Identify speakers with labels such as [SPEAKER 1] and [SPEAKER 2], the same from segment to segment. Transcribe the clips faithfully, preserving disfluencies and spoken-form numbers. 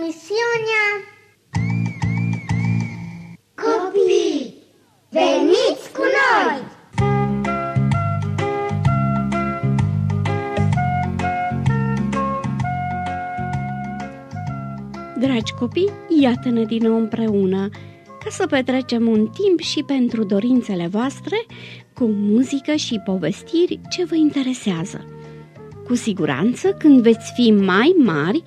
[SPEAKER 1] emisiunea Copii, veniți cu noi!
[SPEAKER 2] Dragi copii, iată-ne din nou împreună ca să petrecem un timp și pentru dorințele voastre cu muzică și povestiri ce vă interesează. Cu siguranță, când veți fi mai mari,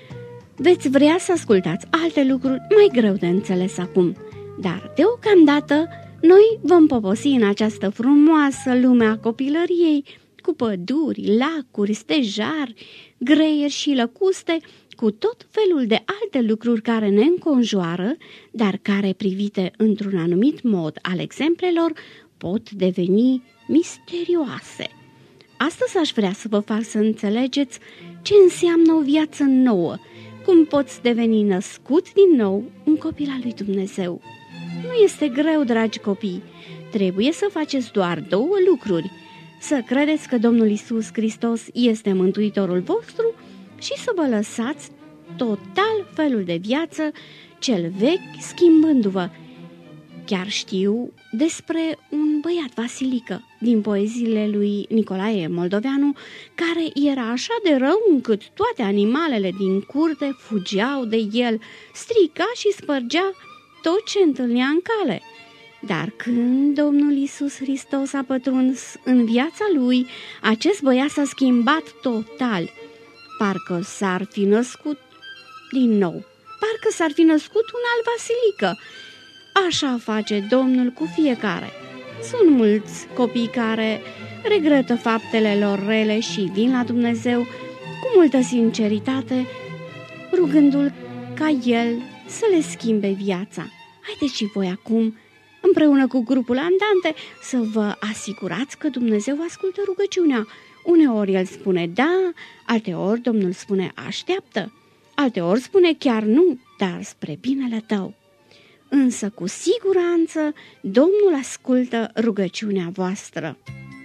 [SPEAKER 2] veți vrea să ascultați alte lucruri mai greu de înțeles acum, dar deocamdată noi vom poposi în această frumoasă lume a copilăriei cu păduri, lacuri, stejari, greieri și lăcuste, cu tot felul de alte lucruri care ne înconjoară, dar care, privite într-un anumit mod al exemplelor, pot deveni misterioase. Astăzi aș vrea să vă fac să înțelegeți ce înseamnă o viață nouă, cum poți deveni născut din nou un copil al lui Dumnezeu. Nu este greu, dragi copii, trebuie să faceți doar două lucruri: să credeți că Domnul Iisus Hristos este Mântuitorul vostru și să vă lăsați total felul de viață cel vechi schimbându-vă. Chiar știu despre un băiat, Vasilică, din poeziile lui Nicolae Moldoveanu, care era așa de rău încât toate animalele din curte fugeau de el, strica și spărgea tot ce întâlnea în cale. Dar când Domnul Iisus Hristos a pătruns în viața lui, acest băiat s-a schimbat total. Parcă s-ar fi născut din nou, parcă s-ar fi născut un alt Vasilică. Așa face Domnul cu fiecare. Sunt mulți copii care regretă faptele lor rele și vin la Dumnezeu cu multă sinceritate, rugându-L ca El să le schimbe viața. Haideți și voi acum, împreună cu grupul Andante, să vă asigurați că Dumnezeu ascultă rugăciunea. Uneori El spune da, alteori Domnul spune așteaptă, alteori spune chiar nu, dar spre binele tău. Însă cu siguranță Domnul ascultă rugăciunea voastră.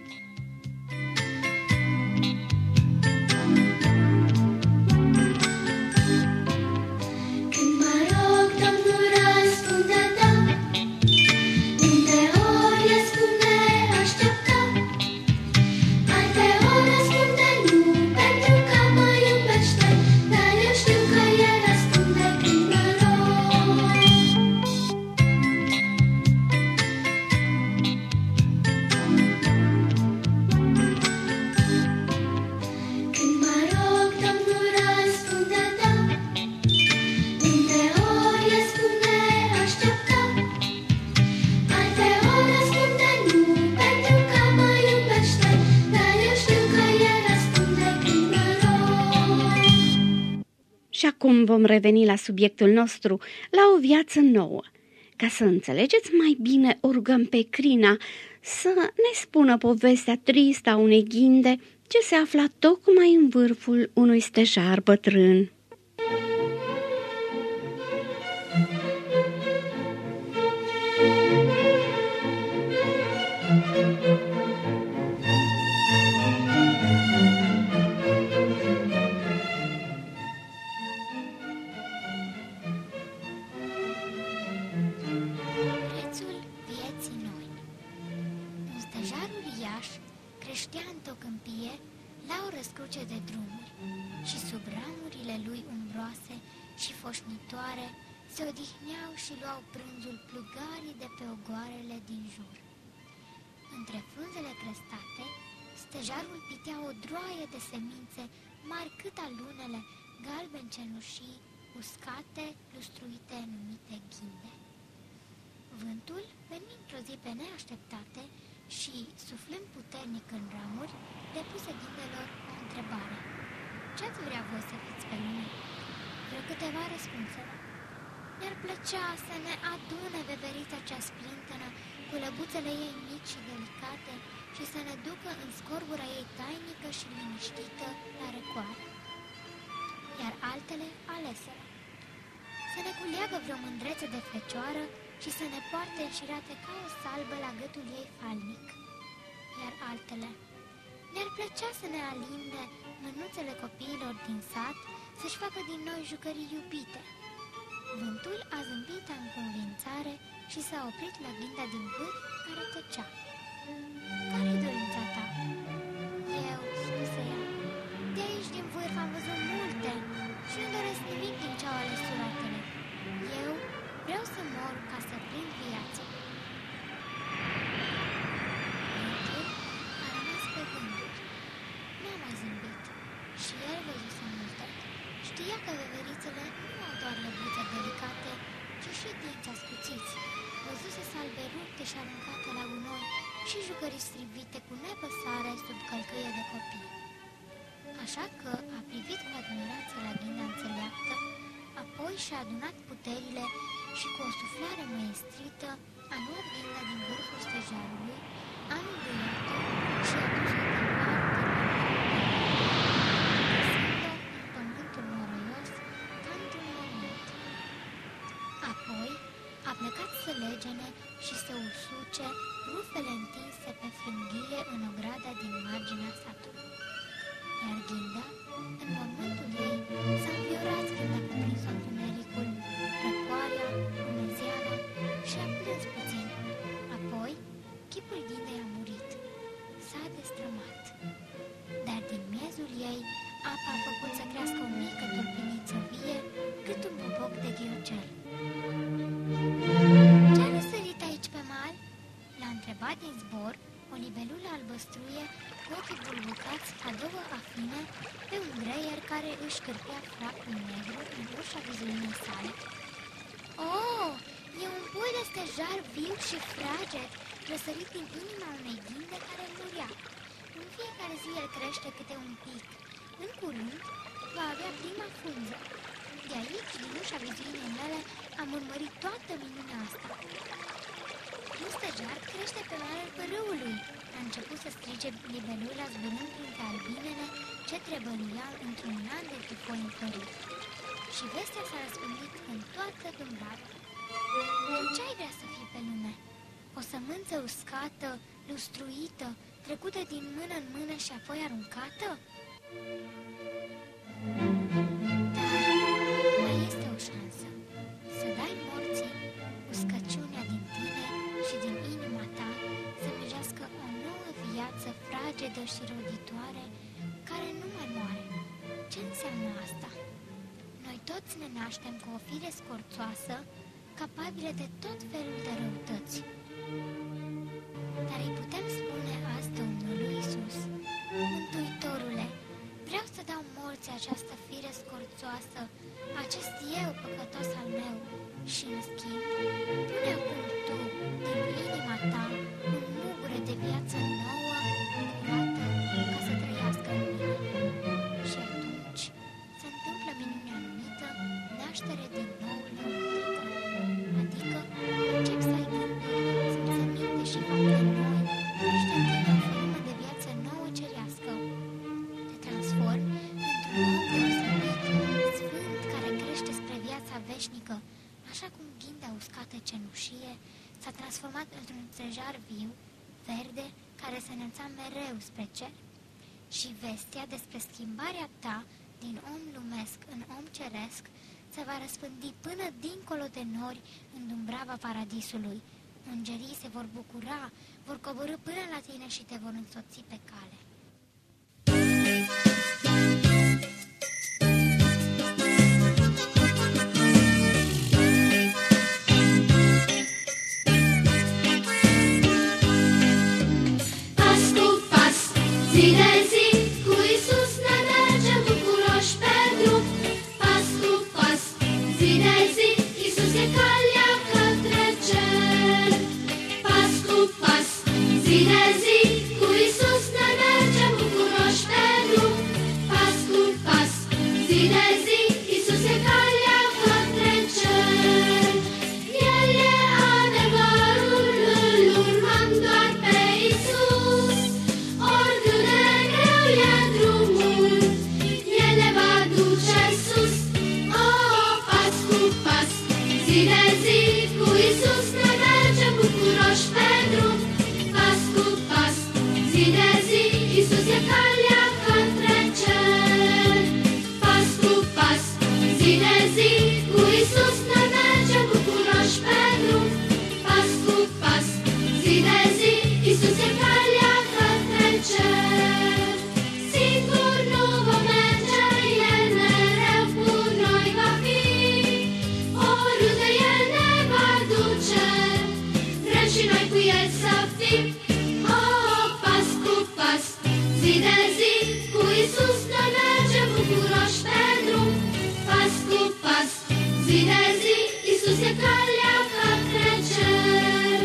[SPEAKER 2] Și acum vom reveni la subiectul nostru, la o viață nouă. Ca să înțelegeți mai bine, o rugăm pe Crina să ne spună povestea tristă a unei ghinde ce se afla tocmai în vârful unui stejar bătrân.
[SPEAKER 3] Creștea într-o câmpie la o răscruce de drumuri și sub ramurile lui umbroase și foșnitoare se odihneau și luau prânzul plugarii de pe ogoarele din jur. Între frunzele crestate, stejarul pitea o droaie de semințe mari cât alunele, galben cenușii, uscate, lustruite, numite ghinde. Vântul veni într-o zi pe neașteptate și, suflând puternic în ramuri, le puse ghindelor o întrebare: ce-ați vrea voi să fiți pe lume? Vreo câteva răspunseră: ne-ar plăcea să ne adune veverița cea splintănă cu lăbuțele ei mici și delicate și să ne ducă în scorbura ei tainică și liniștită la răcoare. Iar altele aleseră: să ne culeagă vreo mândrețe de fecioară și să ne poarte înșirate ca o salbă la gâtul ei falnic. Iar altele: ne-ar plăcea să ne alinde mânuțele copiilor din sat, să-și facă din noi jucării iubite. Vântul a zâmbit în convințare și s-a oprit la ghinda din vârf, care tăcea. "Care-i dorința ta?" "Eu," spuse ea, "de aici din vârf am văzut multe și nu doresc nimic din ce au ales suratele. Eu vreau să mor ca să prind viață." Vântul a rămas pe gânduri. N-a mai zâmbit și el văzuse multe. Știa că veverițele nu au doar lăbuțe delicate, ci și dinți ascuțiți. Văzuse salbe rupte și aruncate la gunoi și jucării strivite cu nepăsare sub călcâie de copii. Așa că a privit cu admirație la ghinda înțeleaptă, apoi și-a adunat puterile și cu o suflare maestrită a luat ghinda din vârful stejarului, a înduiat-o și a dus-o departe, lăsând-o în pământul noroios ca într-un mormânt. Apoi a plecat să legene și să usuce rufele întinse pe frânghie în ograda din marginea satului. Iar ghinda, în mormântul ei, s-a înviorat când a cuprins-o întunericul, răcoarea, umezeala și a plâns puțin. Apoi, chipul ghindei a murit. S-a destrămat. Dar din miezul ei, apa a făcut să crească o mică tulpiniță vie, cât un boboc de ghiocel. "Ce-a răsărit aici pe mal?" l-a întrebat din zbor o libelulă albăstruie cu ochii bulbucați ca două afine pe un greier care își cârpea fracul negru în ușa vizuinii sale. "Oh, e un pui de stejar viu și fraged, răsărit din inima unei ghinde care murea. În fiecare zi el crește câte un pic. În curând va avea prima frunză. De aici, din ușa vizuinii mele, am urmărit toată minunea asta." "Un stejar crește pe malul pârâului," a început să strige libelula zburând printre albinele ce trebăluiau într-un lan de tifoi înflorit. Și vestea s-a răspândit în toată Dumbrava. "Tu ce-ai vrea să fii pe lume? O sămânță uscată, lustruită, trecută din mână în mână și apoi aruncată? Dar mai este o șansă. Să dai morții uscăciunea din tine și din inima ta să mijească o nouă viață fragedă și roditoare care nu mai moare. Ce înseamnă asta? Noi toți ne naștem cu o fire scorțoasă, capabilă de tot felul de răutăți. Dar îi putem spune azi Domnului Iisus: Mântuitorule, vreau să dau morții această fire scorțoasă, acest eu păcătos al meu, și în schimb, pune acum tu, din inima ta, un mugure de viață nouă, curată, ca să trăiască în mine. Și atunci se întâmplă minunea numită naștere din nou lăuntrică, adică încep să ai gânduri, simțăminte și fapte noi, crește în tine o formă de viață nouă cerească. Te transformi într-un om deosebit, sfânt, care crește spre viața veșnică, așa cum ghinda uscată cenușie s-a transformat într-un stejar viu, verde, care se înălța mereu spre cer. Și vestea despre schimbarea ta din om lumesc în om ceresc se va răspândi până dincolo de nori în Dumbrava Paradisului. Îngerii se vor bucura, vor coborî până la tine și te vor însoți pe cale.
[SPEAKER 4] Zi de zi, cu Iisus ne mergem bucuroși pe drum. Pas cu pas, zi de zi, Iisus e calea către cer. Pas cu pas, zi de zi, cu Iisus ne mergem bucuroși pe drum. Pas cu pas, zi de zi, Iisus e calea către cer. El e adevărul, îl urmăm doar pe Iisus. Oricât de greu e drumul, El ne va duce sus. Oh, pas cu pas, zi de zi, cu Iisus ne mergem bucuroși pe drum. Pas cu pas, zi de zi, Iisus e calea către cer. Pas cu pas, Iisus ne mergem bucuroși pe drum, pas cu pas, zi de zi, Iisus e calea către cer. Singur nu vom merge, El mereu cu noi va fi, oriunde El ne va duce, vrem și noi cu El să fim. Oh, pas cu pas, zi de zi, cu Iisus ne mergem bucuroși pe drum, pas cu pas, zi de zi, Iisus e calea către cer.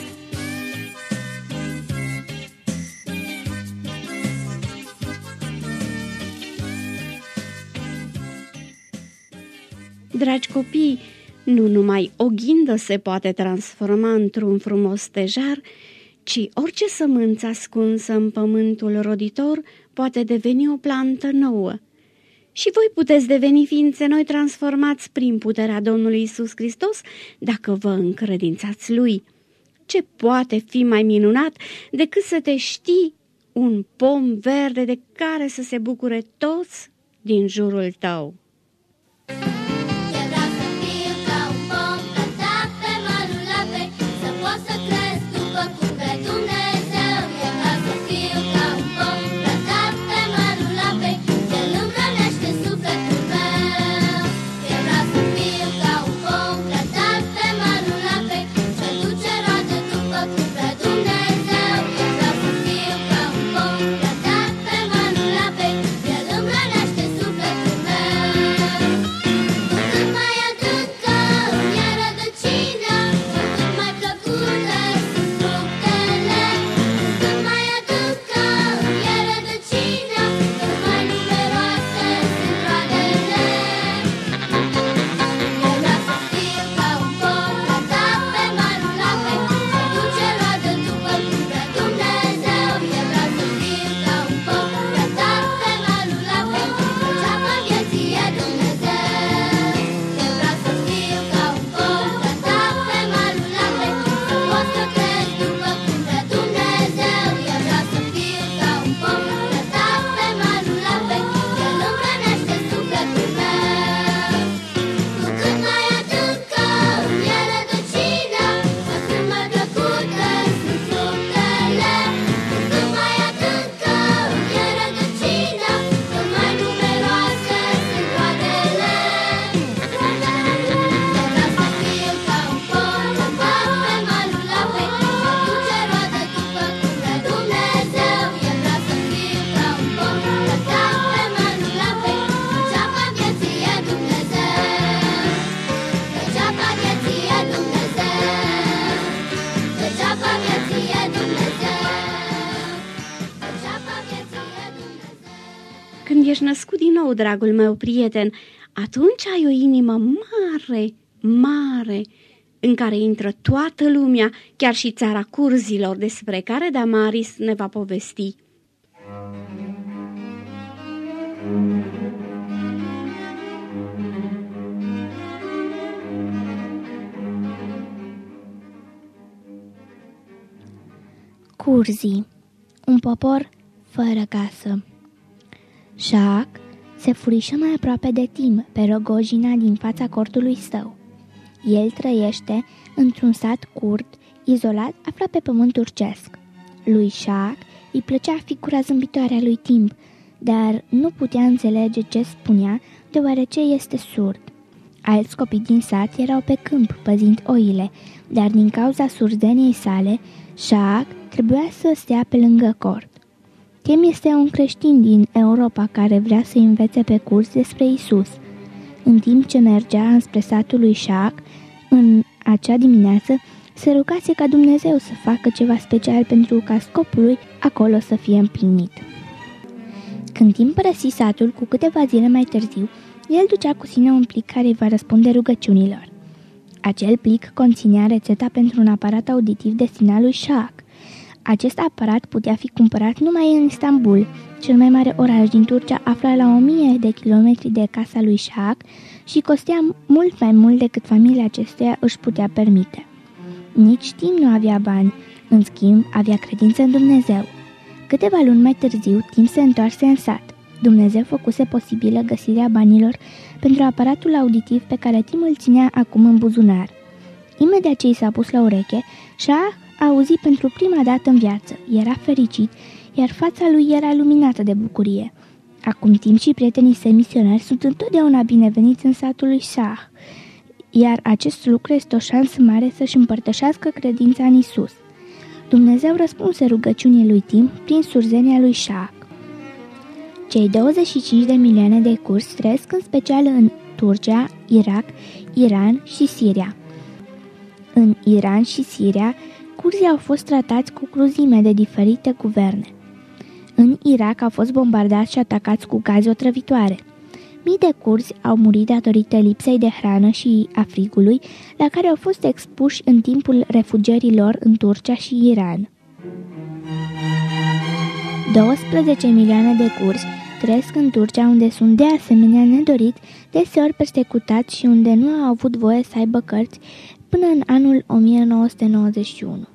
[SPEAKER 2] Dragi copii, nu numai o ghindă se poate transforma într-un frumos stejar, ci orice sămânță ascunsă în pământul roditor poate deveni o plantă nouă. Și voi puteți deveni ființe noi transformați prin puterea Domnului Iisus Hristos dacă vă încredințați Lui. Ce poate fi mai minunat decât să te știi un pom verde de care să se bucure toți din jurul tău?
[SPEAKER 3] Eu vreau să fiu ca un pom plantat pe malul apei, să pot să cresc după cum vrea Dumnezeu. Eu vreau să fiu ca un pom plantat pe malul apei, El îmi hrănește sufletul meu. Eu vreau să fiu ca un pom plantat pe malul apei, ce duce roade după cum vrea Dumnezeu. Eu vreau să fiu ca un pom plantat pe malul apei, El îmi hrănește sufletul meu. Cât mai adâncă îmi e rădăcina, cât mai plăcute sunt fructele. Cât mai adâncă îmi e rădăcina, cât mai numeroase sunt roadele. Eu vreau să fiu ca un pom plantat pe malul apei, ce duce roadă după cum vrea Dumnezeu. Eu vreau să fiu ca un pom plantat pe malul apei, căci apa vieții e Dumnezeu. Eu vreau să fiu ca un pom plantat pe malul apei, să pot să cresc după cum vrea Dumnezeu. Eu vreau să fiu ca un pom plantat pe malul apei, El îmi hrănește sufletul meu. Cu cât mai adâncă îmi e rădăcina, cu atât mai plăcute sunt fructele. Cu cât mai adâncă îmi e rădăcina, cu mai numeroase sunt roadele. Eu vreau să fiu ca un pom plantat pe malul apei, ce duce roadă după cum vrea Dumnezeu. Eu vreau să fiu ca un pom plantat pe malul apei, căci apa vieții e Dumnezeu. Căci apa vieții e Dumnezeu. Căci apa vieții e Dumnezeu. Căci apa vieții e Dumnezeu.
[SPEAKER 2] Când ești născut din nou, dragul meu prieten, atunci ai o inimă mare, mare, în care intră toată lumea, chiar și țara curzilor, despre care Damaris ne va povesti.
[SPEAKER 5] Curzii, un popor fără casă. Shaq se furișă mai aproape de Tim, pe Rogojina din fața cortului său. El trăiește într-un sat curd, izolat, aflat pe pământ turcesc. Lui Shaq îi plăcea figura zâmbitoare a lui Tim, dar nu putea înțelege ce spunea, deoarece este surd. Alți copii din sat erau pe câmp, păzind oile, dar din cauza surdeniei sale, Shaq trebuia să stea pe lângă cort. Tim este un creștin din Europa care vrea să învețe pe curs despre Isus. În timp ce mergea înspre satul lui Shaq, în acea dimineață, se rugase ca Dumnezeu să facă ceva special pentru ca scopul lui acolo să fie împlinit. Când Tim părăsi satul cu câteva zile mai târziu, el ducea cu sine un plic care îi va răspunde rugăciunilor. Acel plic conținea rețeta pentru un aparat auditiv destinat lui Shaq. Acest aparat putea fi cumpărat numai în Istanbul, cel mai mare oraș din Turcia, aflat la o mie de kilometri de casa lui Shaq, și costea mult mai mult decât familia acestuia își putea permite. Nici Tim nu avea bani, în schimb avea credință în Dumnezeu. Câteva luni mai târziu, Tim se întoarse în sat. Dumnezeu făcuse posibilă găsirea banilor pentru aparatul auditiv pe care Tim îl ținea acum în buzunar. Imediat ce i s-a pus la ureche, Shah a auzit pentru prima dată în viață. Era fericit, iar fața lui era luminată de bucurie. Acum Tim și prietenii săi misionari sunt întotdeauna bineveniți în satul lui Shah, iar acest lucru este o șansă mare să-și împărtășească credința în Isus. Dumnezeu răspunse rugăciunii lui Tim prin surzenia lui Shah. Cei douăzeci și cinci de milioane de curzi trăiesc în special în Turcia, Irak, Iran și Siria. În Iran și Siria, curzii au fost tratați cu cruzime de diferite guverne. În Irak au fost bombardați și atacați cu gaze otrăvitoare. Mii de curzi au murit datorită lipsei de hrană și a frigului, la care au fost expuși în timpul refugierii lor în Turcia și Iran. douăsprezece milioane de curzi trăiesc în Turcia, unde sunt de asemenea nedorit, deseori persecutați și unde nu au avut voie să aibă cărți până în anul o mie nouă sute nouăzeci și unu.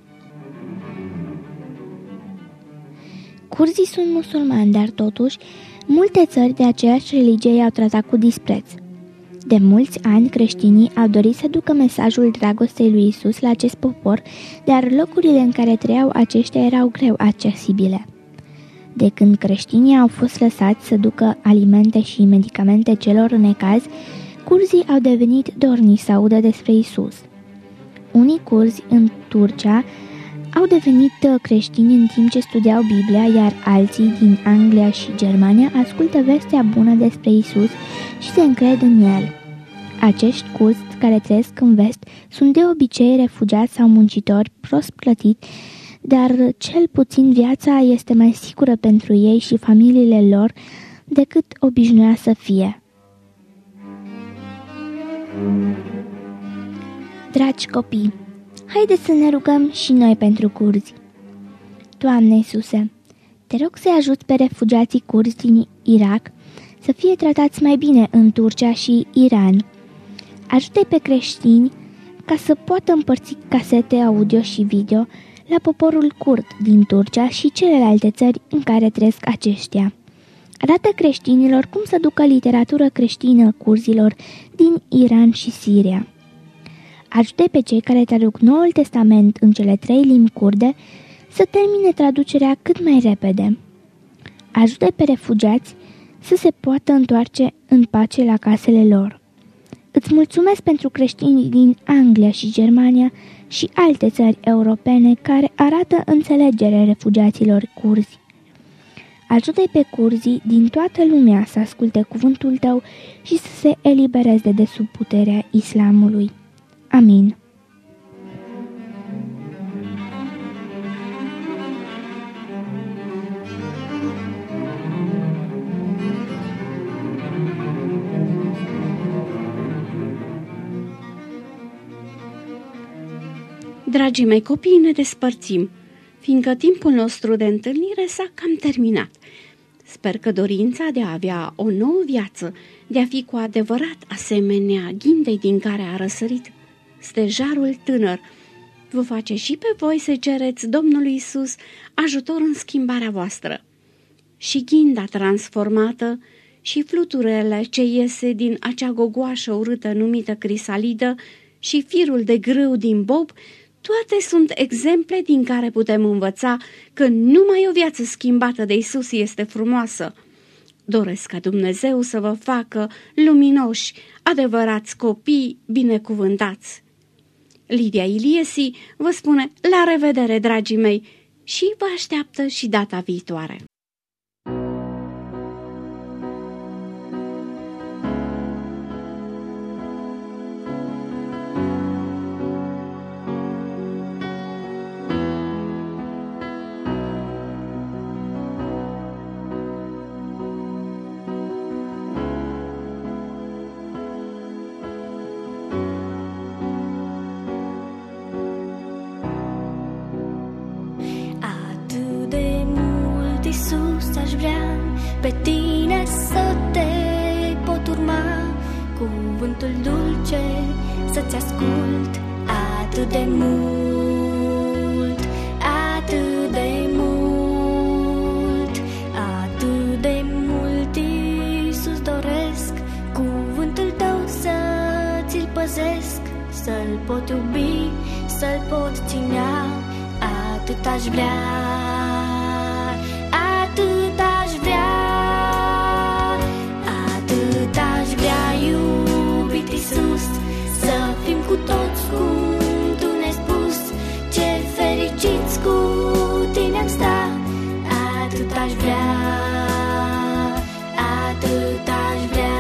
[SPEAKER 5] Curzii sunt musulmani, dar totuși, multe țări de aceeași religie i-au tratat cu dispreț. De mulți ani, creștinii au dorit să ducă mesajul dragostei lui Isus la acest popor, dar locurile în care trăiau aceștia erau greu accesibile. De când creștinii au fost lăsați să ducă alimente și medicamente celor în necaz, curzii au devenit dornici să audă despre Isus. Unii curzi în Turcia au devenit creștini în timp ce studiau Biblia, iar alții din Anglia și Germania ascultă vestea bună despre Isus și se încred în El. Acești curzi care trăiesc în vest sunt de obicei refugiați sau muncitori prost plătiți, dar cel puțin viața este mai sigură pentru ei și familiile lor decât obișnuia să fie. Dragi copii, haideți să ne rugăm și noi pentru curzi. Doamne Iisuse, te rog să-i ajuți pe refugiații curzi din Irak să fie tratați mai bine în Turcia și Iran. Ajută-i pe creștini ca să poată împărți casete audio și video la poporul curd din Turcia și celelalte țări în care trăiesc aceștia. Arată creștinilor cum să ducă literatură creștină curzilor din Iran și Siria. Ajută pe cei care traduc Noul Testament în cele trei limbi curde să termine traducerea cât mai repede. Ajută pe refugiați să se poată întoarce în pace la casele lor. Îți mulțumesc pentru creștinii din Anglia și Germania și alte țări europene care arată înțelegere refugiaților curzi. Ajută-i pe curzii din toată lumea să asculte cuvântul tău și să se elibereze de sub puterea islamului. Amin.
[SPEAKER 2] Dragii mei copii, ne despărțim, fiindcă timpul nostru de întâlnire s-a cam terminat. Sper că dorința de a avea o nouă viață, de a fi cu adevărat asemenea ghindei din care a răsărit stejarul tânăr, vă face și pe voi să cereți Domnului Isus ajutor în schimbarea voastră. Și ghinda transformată și fluturele ce iese din acea gogoașă urâtă numită crisalidă și firul de grâu din bob, toate sunt exemple din care putem învăța că numai o viață schimbată de Isus este frumoasă. Doresc ca Dumnezeu să vă facă luminoși, adevărați copii binecuvântați. Lidia Iliesi vă spune la revedere, dragii mei, și vă așteaptă și data viitoare.
[SPEAKER 4] Pe tine să te pot urma, cuvântul dulce să-ți ascult atât de mult, atât de mult, atât de mult.
[SPEAKER 6] păzesc, să-l pot iubi, să-l pot ținea. Atât aș vrea, atât aș vrea, atât aș vrea, iubit Iisus, să fim cu toți cum Tu ne-ai spus. Ce fericiți cu Tine am sta. Atât aș vrea, atât aș vrea.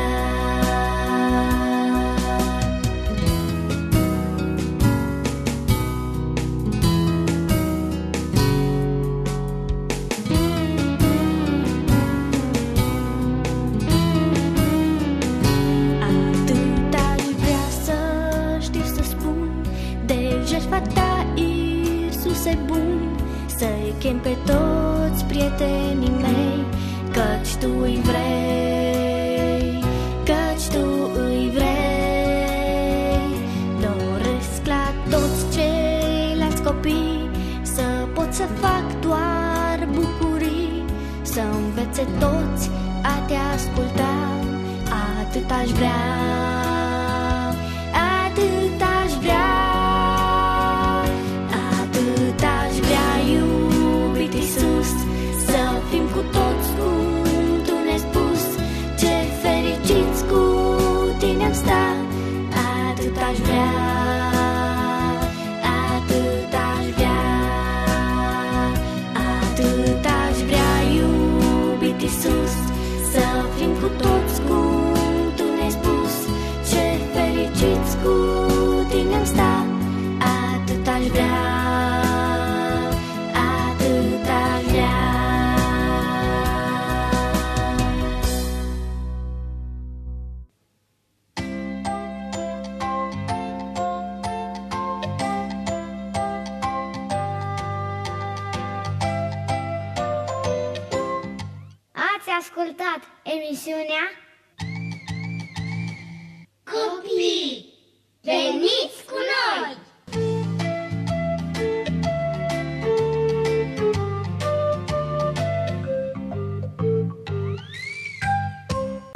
[SPEAKER 6] Atât aș vrea să știu să spun de jertfa Ta, Iisuse bun, să-i chem pe toți prietenii mei, căci Tu îi vrei, căci Tu îi vrei. Doresc la toți ceilalți copii să pot să fac doar bucurii, să învețe toți a Te asculta. Atât aș vrea, atât aș vrea, atât aș vrea, iubit Iisus, să fim cu toți cum Tu ne-ai spus. Ce fericiți cu Tine am sta. Atât aș vrea, atât aș vrea, atât aș vrea, iubit Iisus, să fim cu toți cum Tu ne-ai spus. Ce fericiți cu Tine am sta. Atât aș vrea, atât aș vrea.
[SPEAKER 1] Ați ascultat emisiunea
[SPEAKER 4] Copii,
[SPEAKER 1] Veniți